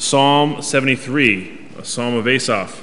Psalm 73, a psalm of Asaph.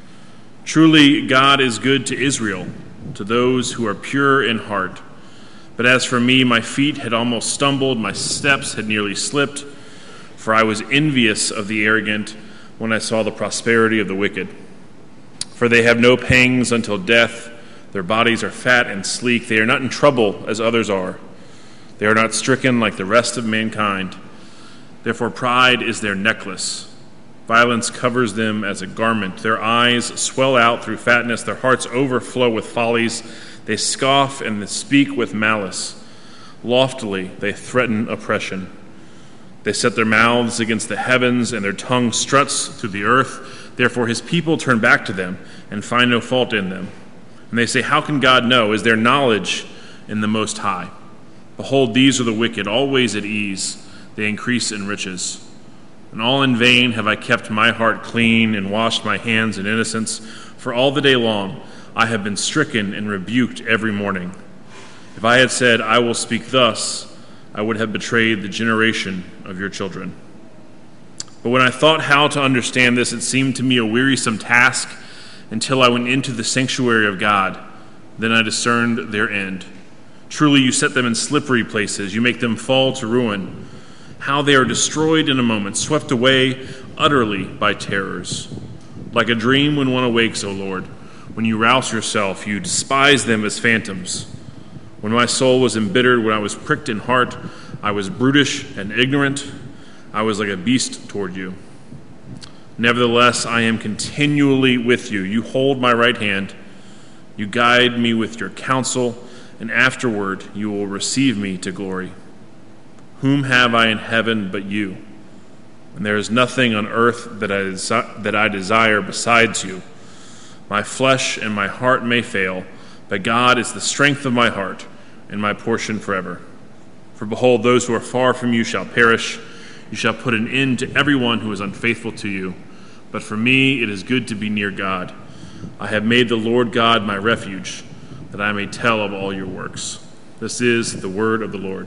Truly, God is good to Israel, to those who are pure in heart. But as for me, my feet had almost stumbled, my steps had nearly slipped, for I was envious of the arrogant when I saw the prosperity of the wicked. For they have no pangs until death, their bodies are fat and sleek, they are not in trouble as others are. They are not stricken like the rest of mankind. Therefore pride is their necklace. Violence covers them as a garment. Their eyes swell out through fatness. Their hearts overflow with follies. They scoff and speak with malice. Loftily they threaten oppression. They set their mouths against the heavens, and their tongue struts through the earth. Therefore his people turn back to them and find no fault in them. And they say, how can God know? Is there knowledge in the Most High? Behold, these are the wicked, always at ease. They increase in riches. And all in vain have I kept my heart clean and washed my hands in innocence. For all the day long I have been stricken and rebuked every morning. If I had said, I will speak thus, I would have betrayed the generation of your children. But when I thought how to understand this, it seemed to me a wearisome task until I went into the sanctuary of God. Then I discerned their end. Truly you set them in slippery places. You make them fall to ruin. How they are destroyed in a moment, swept away utterly by terrors. Like a dream when one awakes, O Lord, when you rouse yourself, you despise them as phantoms. When my soul was embittered, when I was pricked in heart, I was brutish and ignorant. I was like a beast toward you. Nevertheless, I am continually with you. You hold my right hand. You guide me with your counsel, and afterward you will receive me to glory. Whom have I in heaven but you? And there is nothing on earth that I desire besides you. My flesh and my heart may fail, but God is the strength of my heart and my portion forever. For behold, those who are far from you shall perish. You shall put an end to everyone who is unfaithful to you. But for me it is good to be near God. I have made the Lord God my refuge, that I may tell of all your works. This is the word of the Lord.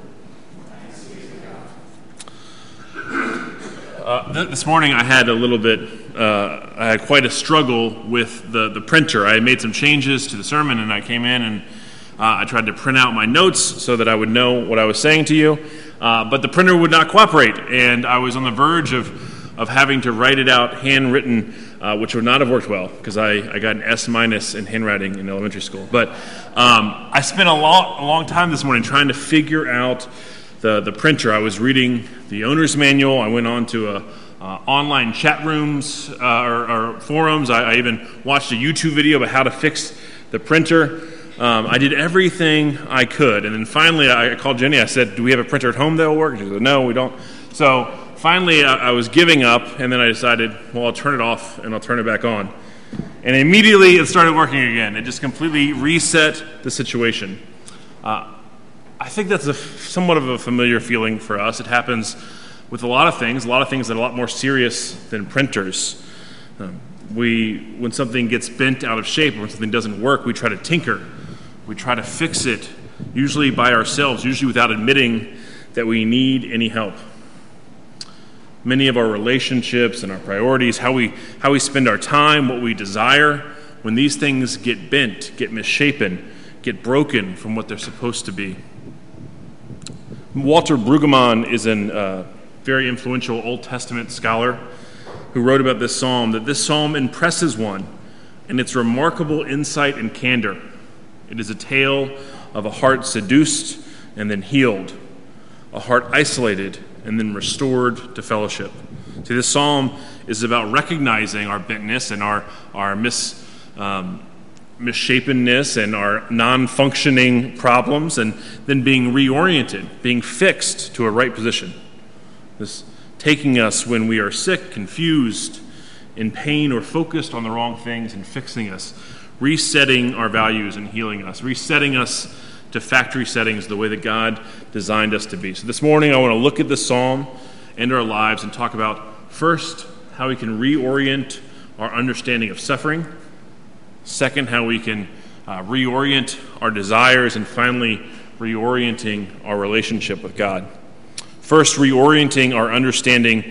This morning I had I had quite a struggle with the printer. I had made some changes to the sermon, and I came in and I tried to print out my notes so that I would know what I was saying to you, but the printer would not cooperate, and I was on the verge of having to write it out handwritten, which would not have worked well because I got an S- in handwriting in elementary school. But I spent a long time this morning trying to figure out the printer. I was reading the owner's manual. I went on to online chat rooms or forums. I even watched a YouTube video about how to fix the printer. I did everything I could, and then finally I called Jenny. I said, do we have a printer at home that will work? She said, no, we don't. So finally I was giving up, and then I decided, well, I'll turn it off and I'll turn it back on. And immediately it started working again. It just completely reset the situation. I think that's somewhat of a familiar feeling for us. It happens with a lot of things that are a lot more serious than printers. When something gets bent out of shape or when something doesn't work, we try to tinker. We try to fix it, usually by ourselves, usually without admitting that we need any help. Many of our relationships and our priorities, how we spend our time, what we desire, when these things get bent, get misshapen, get broken from what they're supposed to be. Walter Brueggemann is a very influential Old Testament scholar who wrote about this psalm, that this psalm impresses one in its remarkable insight and candor. It is a tale of a heart seduced and then healed, a heart isolated and then restored to fellowship. See, this psalm is about recognizing our bentness and our misshapenness and our non-functioning problems, and then being reoriented, being fixed to a right position. This taking us when we are sick, confused, in pain, or focused on the wrong things, and fixing us, resetting our values and healing us, resetting us to factory settings the way that God designed us to be. So this morning I want to look at the psalm and our lives and talk about, first, how we can reorient our understanding of suffering. Second, how we can reorient our desires, and finally, reorienting our relationship with God. First, reorienting our understanding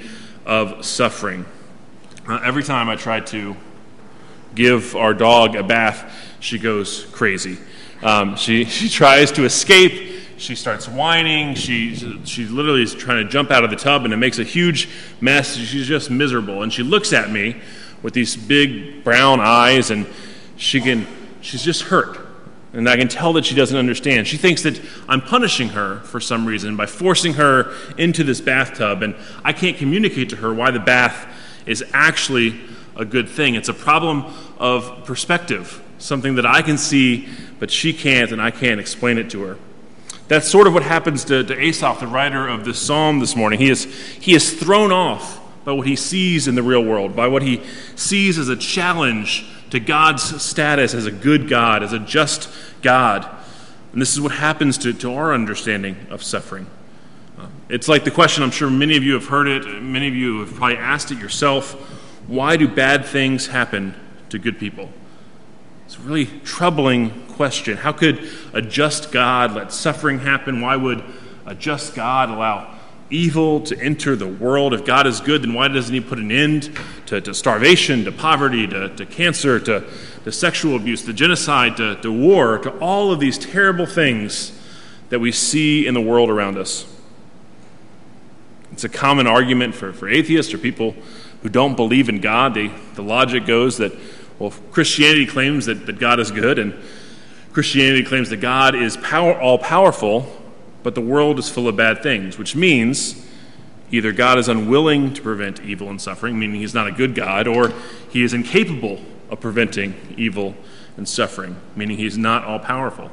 of suffering. Every time I try to give our dog a bath, she goes crazy. She tries to escape. She starts whining. She literally is trying to jump out of the tub, and it makes a huge mess. She's just miserable. And she looks at me with these big brown eyes, and she's just hurt. And I can tell that she doesn't understand. She thinks that I'm punishing her for some reason by forcing her into this bathtub, and I can't communicate to her why the bath is actually a good thing. It's a problem of perspective, something that I can see, but she can't, and I can't explain it to her. That's sort of what happens to Asaph, the writer of this psalm this morning. He is thrown off by what he sees in the real world, by what he sees as a challenge to God's status as a good God, as a just God. And this is what happens to our understanding of suffering. It's like the question, I'm sure many of you have heard it, many of you have probably asked it yourself, why do bad things happen to good people? It's a really troubling question. How could a just God let suffering happen? Why would a just God allow evil to enter the world? If God is good, then why doesn't he put an end to starvation, to poverty, to cancer, to sexual abuse, to genocide, to war, to all of these terrible things that we see in the world around us? It's a common argument for atheists or people who don't believe in God. The logic goes that, well, Christianity claims that God is good, and Christianity claims that God is all-powerful, but the world is full of bad things, which means either God is unwilling to prevent evil and suffering, meaning he's not a good God, or he is incapable of preventing evil and suffering, meaning he's not all-powerful.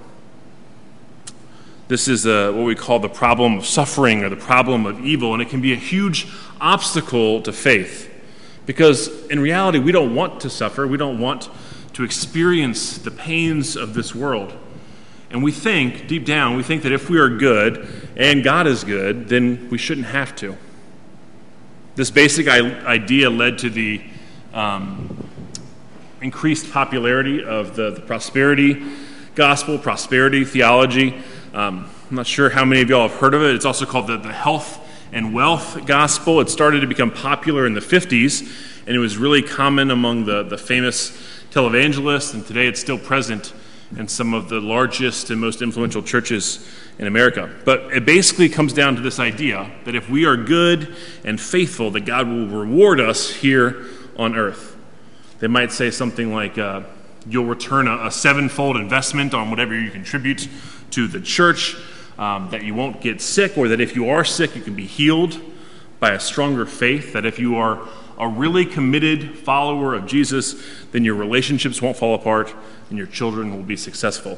This is what we call the problem of suffering or the problem of evil, and it can be a huge obstacle to faith. Because in reality, we don't want to suffer. We don't want to experience the pains of this world. And we think, deep down, we think that if we are good and God is good, then we shouldn't have to. This basic idea led to the increased popularity of the prosperity gospel, prosperity theology. I'm not sure how many of y'all have heard of it. It's also called the health and wealth gospel. It started to become popular in the 50s, and it was really common among the famous televangelists, and today it's still present in some of the largest and most influential churches in America. But it basically comes down to this idea that if we are good and faithful, that God will reward us here on earth. They might say something like, you'll return a sevenfold investment on whatever you contribute to the church, that you won't get sick, or that if you are sick, you can be healed by a stronger faith, that if you are a really committed follower of Jesus, then your relationships won't fall apart and your children will be successful.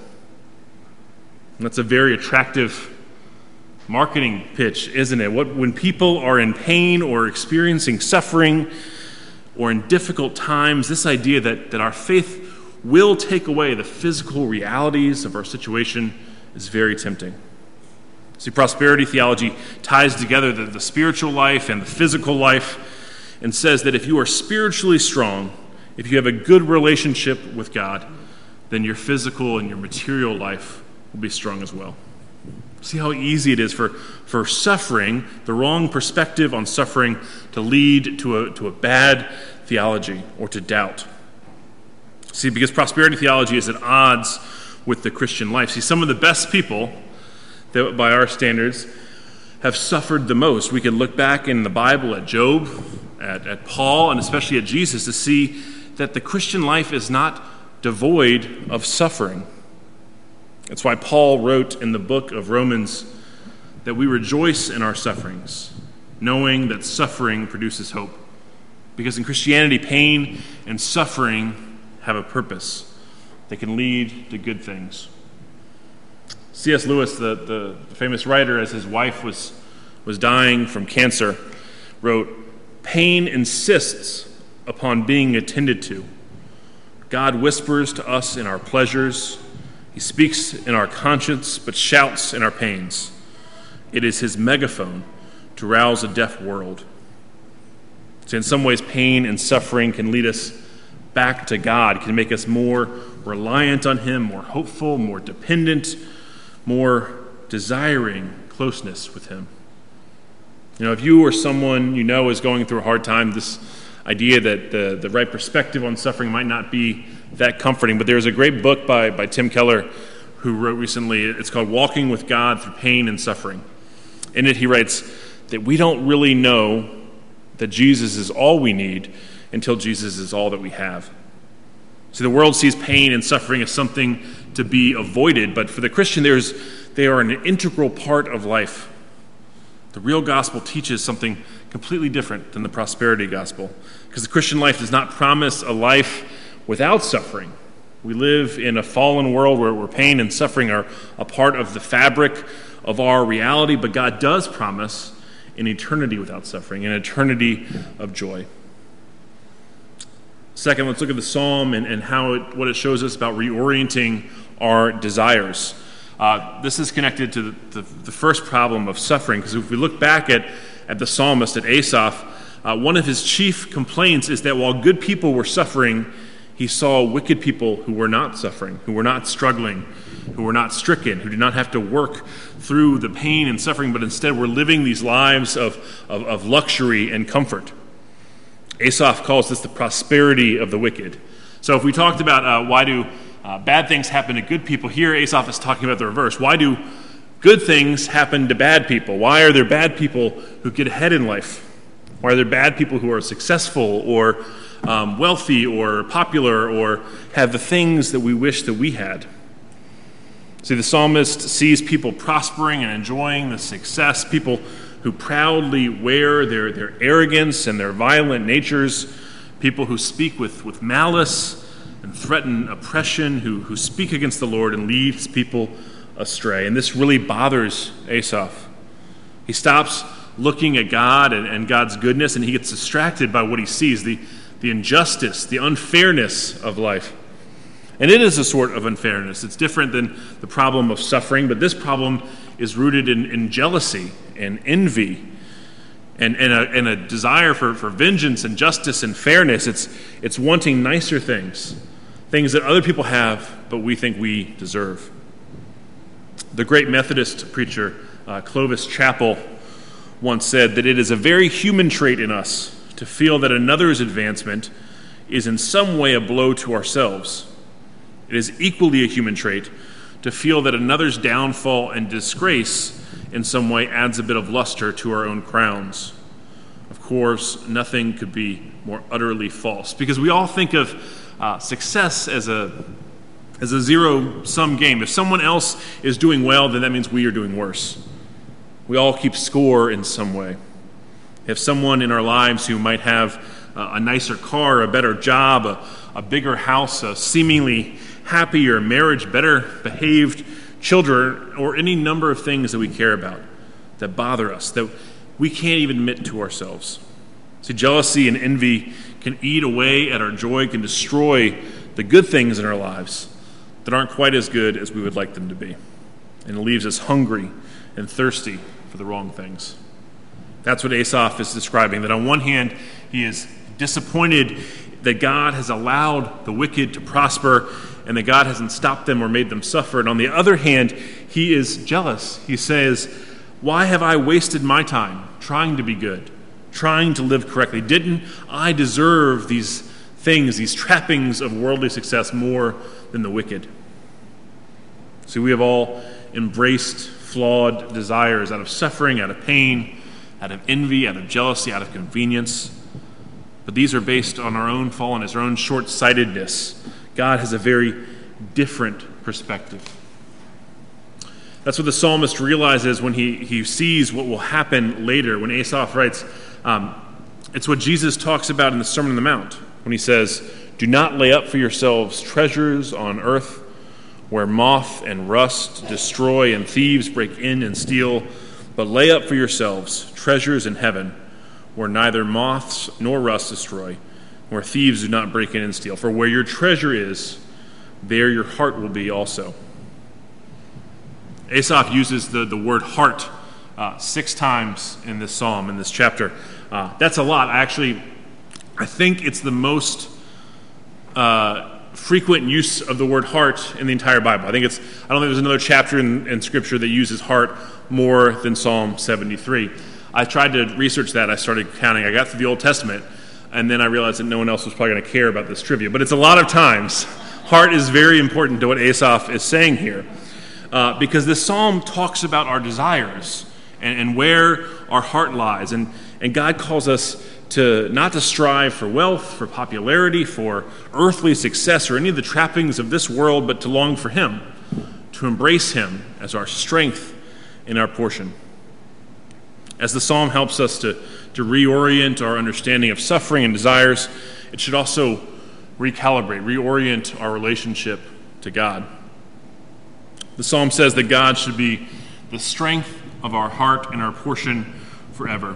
And that's a very attractive marketing pitch, isn't it? When people are in pain or experiencing suffering or in difficult times, this idea that our faith will take away the physical realities of our situation is very tempting. See, prosperity theology ties together the spiritual life and the physical life and says that if you are spiritually strong, if you have a good relationship with God, then your physical and your material life will be strong as well. See how easy it is for suffering, the wrong perspective on suffering, to lead to a bad theology or to doubt. See, because prosperity theology is at odds with the Christian life. See, some of the best people that, by our standards, have suffered the most. We can look back in the Bible at Job, at Paul, and especially at Jesus to see that the Christian life is not devoid of suffering. That's why Paul wrote in the book of Romans that we rejoice in our sufferings, knowing that suffering produces hope. Because in Christianity, pain and suffering have a purpose. They can lead to good things. C.S. Lewis, the famous writer, as his wife was dying from cancer, wrote, "Pain insists upon being attended to. God whispers to us in our pleasures. He speaks in our conscience, but shouts in our pains. It is his megaphone to rouse a deaf world." So in some ways, pain and suffering can lead us back to God, can make us more reliant on him, more hopeful, more dependent, more desiring closeness with him. If you or someone you know is going through a hard time, this idea that the right perspective on suffering might not be that comforting. But there's a great book by Tim Keller who wrote recently. It's called Walking with God Through Pain and Suffering. In it, he writes that we don't really know that Jesus is all we need until Jesus is all that we have. See, the world sees pain and suffering as something to be avoided, but for the Christian, they are an integral part of life. The real gospel teaches something completely different than the prosperity gospel, because the Christian life does not promise a life without suffering. We live in a fallen world where pain and suffering are a part of the fabric of our reality, but God does promise an eternity without suffering, an eternity of joy. Second, let's look at the psalm and what it shows us about reorienting our desires. This is connected to the first problem of suffering, because if we look back at the psalmist, at Asaph, one of his chief complaints is that while good people were suffering, he saw wicked people who were not suffering, who were not struggling, who were not stricken, who did not have to work through the pain and suffering, but instead were living these lives of luxury and comfort. Asaph calls this the prosperity of the wicked. So if we talked about why do bad things happen to good people, here Asaph is talking about the reverse. Why do good things happen to bad people? Why are there bad people who get ahead in life? Why are there bad people who are successful or wealthy or popular or have the things that we wish that we had? See, the psalmist sees people prospering and enjoying the success, people who proudly wear their arrogance and their violent natures, people who speak with malice and threaten oppression, who speak against the Lord and leads people astray. And this really bothers Asaph. He stops looking at God and God's goodness, and he gets distracted by what he sees, the injustice, the unfairness of life. And it is a sort of unfairness. It's different than the problem of suffering, but this problem is rooted in jealousy and envy and a desire for vengeance and justice and fairness. It's wanting nicer things that other people have, but we think we deserve. The great Methodist preacher Clovis Chappell once said that it is a very human trait in us to feel that another's advancement is in some way a blow to ourselves. It is equally a human trait to feel that another's downfall and disgrace in some way adds a bit of luster to our own crowns. Of course, nothing could be more utterly false, because we all think of success as a zero-sum game. If someone else is doing well, then that means we are doing worse. We all keep score in some way. If someone in our lives who might have a nicer car, a better job, a bigger house, a seemingly happier marriage, better behaved children, or any number of things that we care about that bother us, that we can't even admit to ourselves. See, jealousy and envy can eat away at our joy, can destroy the good things in our lives that aren't quite as good as we would like them to be. And it leaves us hungry and thirsty for the wrong things. That's what Asaph is describing, that on one hand, he is disappointed that God has allowed the wicked to prosper and that God hasn't stopped them or made them suffer. And on the other hand, he is jealous. He says, why have I wasted my time trying to be good, trying to live correctly? Didn't I deserve these things, these trappings of worldly success more than the wicked? See, we have all embraced flawed desires out of suffering, out of pain, out of envy, out of jealousy, out of convenience. But these are based on our own fallenness, our own short-sightedness. God has a very different perspective. That's what the psalmist realizes when he sees what will happen later. When Asaph writes, it's what Jesus talks about in the Sermon on the Mount, when he says, do not lay up for yourselves treasures on earth, where moth and rust destroy and thieves break in and steal, but lay up for yourselves treasures in heaven, where neither moths nor rust destroy, where thieves do not break in and steal. For where your treasure is, there your heart will be also. Asaph uses the word heart 6 times in this psalm, in this chapter. That's a lot. I think it's the most frequent use of the word heart in the entire Bible. I don't think there's another chapter in Scripture that uses heart more than Psalm 73. I tried to research that. I started counting. I got through the Old Testament, and then I realized that no one else was probably going to care about this trivia. But it's a lot of times. Heart is very important to what Asaph is saying here, because this psalm talks about our desires and where our heart lies. And God calls us to not to strive for wealth, for popularity, for earthly success, or any of the trappings of this world, but to long for Him, to embrace Him as our strength and our portion. As the psalm helps us to reorient our understanding of suffering and desires, it should also recalibrate, reorient our relationship to God. The psalm says that God should be the strength of our heart and our portion forever.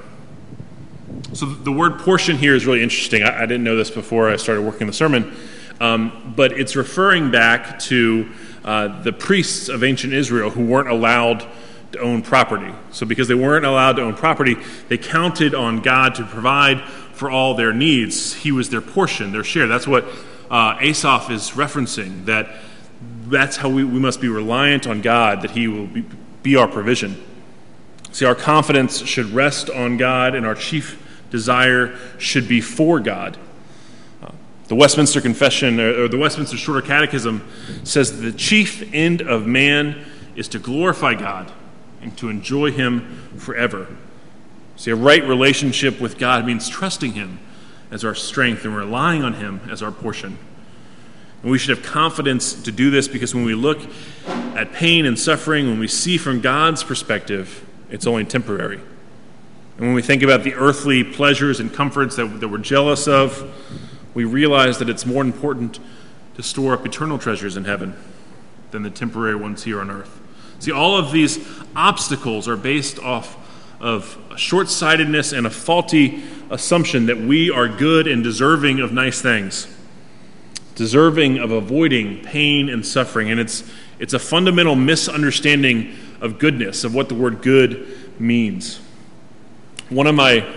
So the word portion here is really interesting. I didn't know this before I started working the sermon, but it's referring back to the priests of ancient Israel who weren't allowed to own property. So because they weren't allowed to own property, they counted on God to provide for all their needs. He was their portion, their share. That's what Asaph is referencing, that's how we must be reliant on God, that He will be our provision. See, our confidence should rest on God, and our chief desire should be for God. The Westminster Confession, or the Westminster Shorter Catechism, says that the chief end of man is to glorify God and to enjoy Him forever. See, a right relationship with God means trusting Him as our strength and relying on Him as our portion. And we should have confidence to do this because when we look at pain and suffering, when we see from God's perspective, it's only temporary. And when we think about the earthly pleasures and comforts that we're jealous of, we realize that it's more important to store up eternal treasures in heaven than the temporary ones here on earth. See, all of these obstacles are based off of short-sightedness and a faulty assumption that we are good and deserving of nice things, deserving of avoiding pain and suffering. And it's a fundamental misunderstanding of goodness, of what the word good means. One of my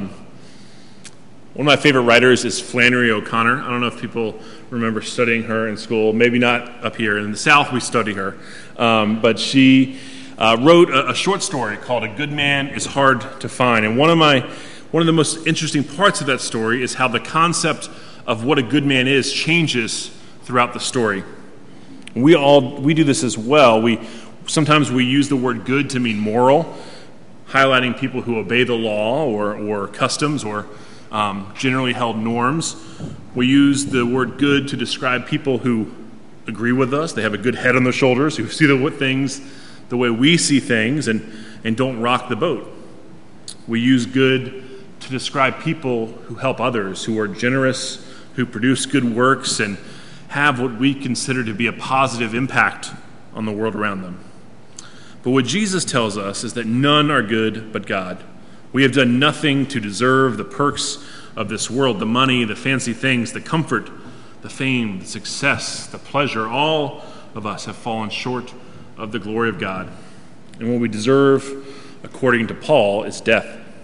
favorite writers is Flannery O'Connor. I don't know if people remember studying her in school. Maybe not up here. In the South, we study her. But she wrote a short story called A Good Man is Hard to Find. And one of the most interesting parts of that story is how the concept of what a good man is changes throughout the story. We do this as well. Sometimes we use the word good to mean moral, highlighting people who obey the law or customs or generally held norms. We use the word good to describe people who agree with us. They have a good head on their shoulders, who see things the way we see things and don't rock the boat. We use good to describe people who help others, who are generous, who produce good works, and have what we consider to be a positive impact on the world around them. But what Jesus tells us is that none are good but God. We have done nothing to deserve the perks of this world, the money, the fancy things, the comfort, the fame, the success, the pleasure. All of us have fallen short of the glory of God. And what we deserve, according to Paul, is death.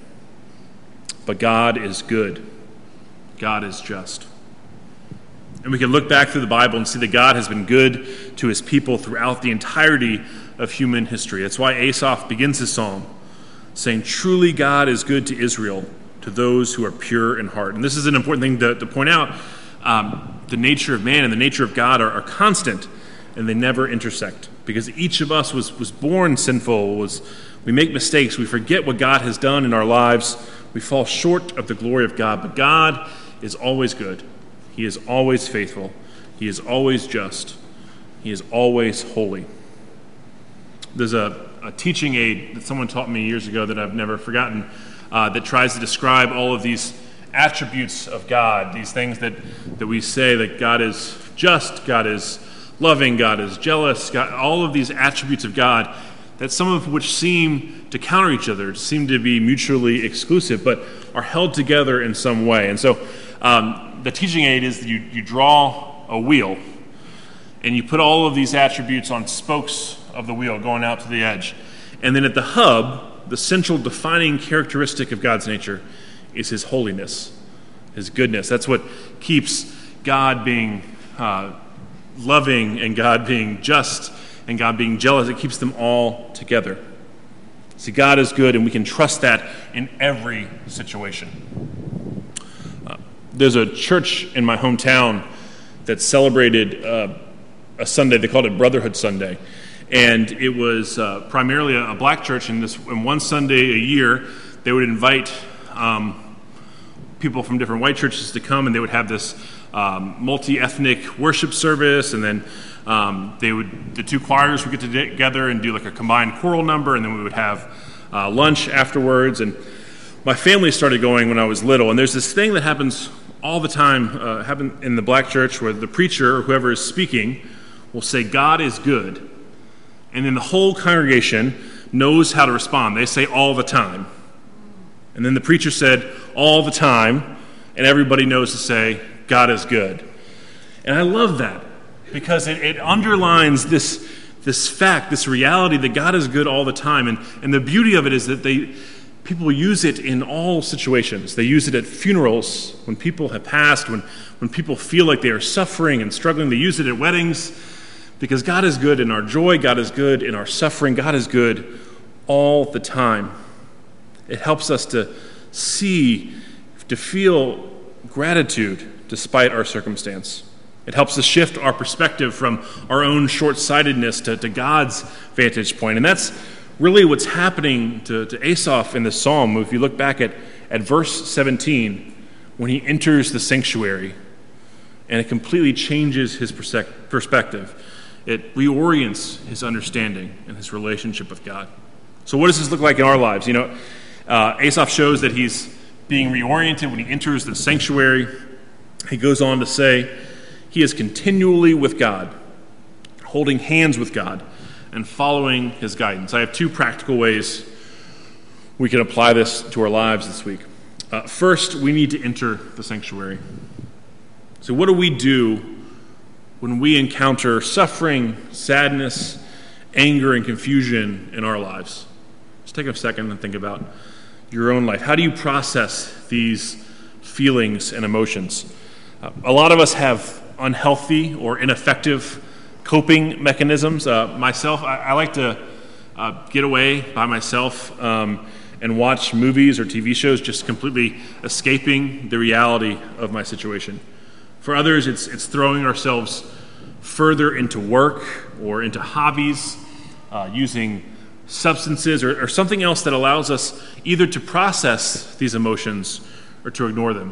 But God is good. God is just. And we can look back through the Bible and see that God has been good to His people throughout the entirety of human history. That's why Asaph begins his psalm saying, "Truly God is good to Israel, to those who are pure in heart." And this is an important thing to point out. The nature of man and the nature of God are constant, and they never intersect. Because each of us was born sinful. We make mistakes. We forget what God has done in our lives. We fall short of the glory of God. But God is always good. He is always faithful. He is always just. He is always holy. There's a teaching aid that someone taught me years ago that I've never forgotten that tries to describe all of these attributes of God, these things that we say that God is just, God is loving, God is jealous, God, all of these attributes of God, that some of which seem to counter each other, seem to be mutually exclusive, but are held together in some way. And so the teaching aid is that you draw a wheel, and you put all of these attributes on spokes of the wheel going out to the edge. And then at the hub, the central defining characteristic of God's nature is His holiness, His goodness. That's what keeps God being loving and God being just and God being jealous. It keeps them all together. See, God is good, and we can trust that in every situation. There's a church in my hometown that celebrated a Sunday. They called it Brotherhood Sunday. And it was primarily a black church, and one Sunday a year, they would invite people from different white churches to come, and they would have this multi-ethnic worship service, and then the two choirs would get together and do like a combined choral number, and then we would have lunch afterwards. And my family started going when I was little, and there's this thing that happens all the time, happen in the black church, where the preacher or whoever is speaking will say, "God is good," and then the whole congregation knows how to respond. They say "all the time," and then the preacher said "all the time," and everybody knows to say "God is good." And I love that, because it underlines this fact, this reality that God is good all the time. And the beauty of it is that people use it in all situations. They use it at funerals, when people have passed, when people feel like they are suffering and struggling. They use it at weddings, because God is good in our joy, God is good in our suffering, God is good all the time. It helps us to feel gratitude despite our circumstance. It helps us shift our perspective from our own short-sightedness to God's vantage point. And that's really what's happening to Asaph in this psalm. If you look back at verse 17, when he enters the sanctuary, and it completely changes his perspective. It reorients his understanding and his relationship with God. So what does this look like in our lives? Asaph shows that he's being reoriented when he enters the sanctuary. He goes on to say, he is continually with God, holding hands with God, and following his guidance. I have two practical ways we can apply this to our lives this week. First, we need to enter the sanctuary. So what do we do when we encounter suffering, sadness, anger, and confusion in our lives? Just take a second and think about your own life. How do you process these feelings and emotions? A lot of us have unhealthy or ineffective coping mechanisms. Myself, I like to get away by myself and watch movies or TV shows, just completely escaping the reality of my situation. For others, it's throwing ourselves further into work or into hobbies, using substances or something else that allows us either to process these emotions or to ignore them.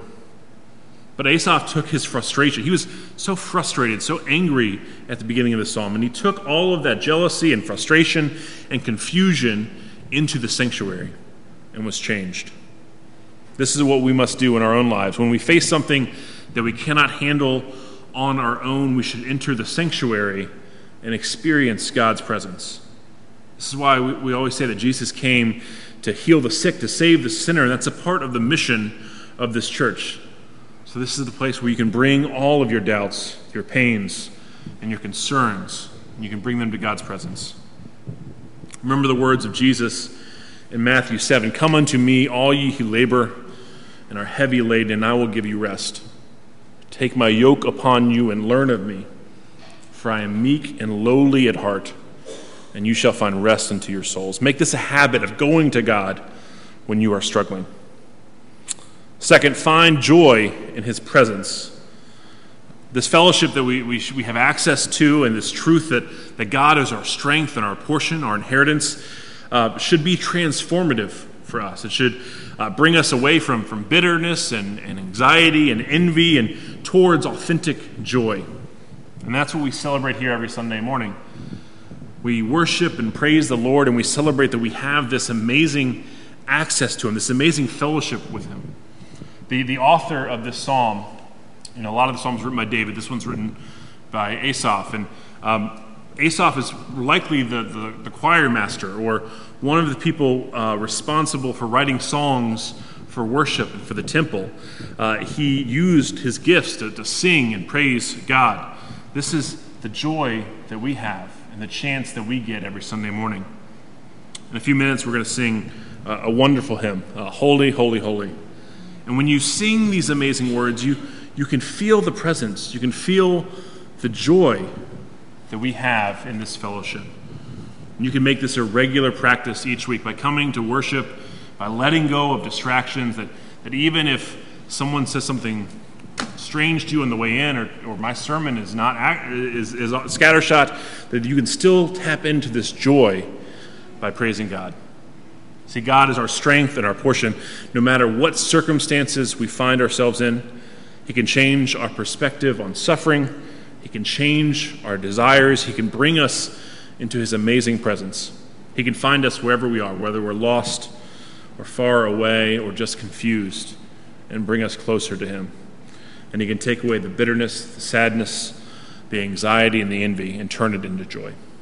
But Asaph took his frustration. He was so frustrated, so angry at the beginning of the psalm, and he took all of that jealousy and frustration and confusion into the sanctuary and was changed. This is what we must do in our own lives. When we face something that we cannot handle on our own, we should enter the sanctuary and experience God's presence. This is why we always say that Jesus came to heal the sick, to save the sinner, and that's a part of the mission of this church. So this is the place where you can bring all of your doubts, your pains, and your concerns, and you can bring them to God's presence. Remember the words of Jesus in Matthew 7, "Come unto me, all ye who labor and are heavy laden, and I will give you rest. Take my yoke upon you and learn of me, for I am meek and lowly at heart, and you shall find rest unto your souls." Make this a habit of going to God when you are struggling. Second, find joy in his presence. This fellowship that we have access to, and this truth that God is our strength and our portion, our inheritance, should be transformative for us. It should bring us away from bitterness and anxiety and envy and towards authentic joy. And that's what we celebrate here every Sunday morning. We worship and praise the Lord, and we celebrate that we have this amazing access to him, this amazing fellowship with him. The author of this psalm, a lot of the psalms written by David. This one's written by Asaph. And Asaph is likely the choir master, or one of the people responsible for writing songs for worship and for the temple. He used his gifts to sing and praise God. This is the joy that we have and the chance that we get every Sunday morning. In a few minutes, we're going to sing a wonderful hymn, Holy, Holy, Holy. And when you sing these amazing words, you can feel the presence. You can feel the joy that we have in this fellowship. You can make this a regular practice each week by coming to worship, by letting go of distractions, that even if someone says something strange to you on the way in, or my sermon is scattershot, that you can still tap into this joy by praising God. See, God is our strength and our portion. No matter what circumstances we find ourselves in, He can change our perspective on suffering. He can change our desires. He can bring us into His amazing presence. He can find us wherever we are, whether we're lost or far away or just confused, and bring us closer to Him. And He can take away the bitterness, the sadness, the anxiety, and the envy and turn it into joy.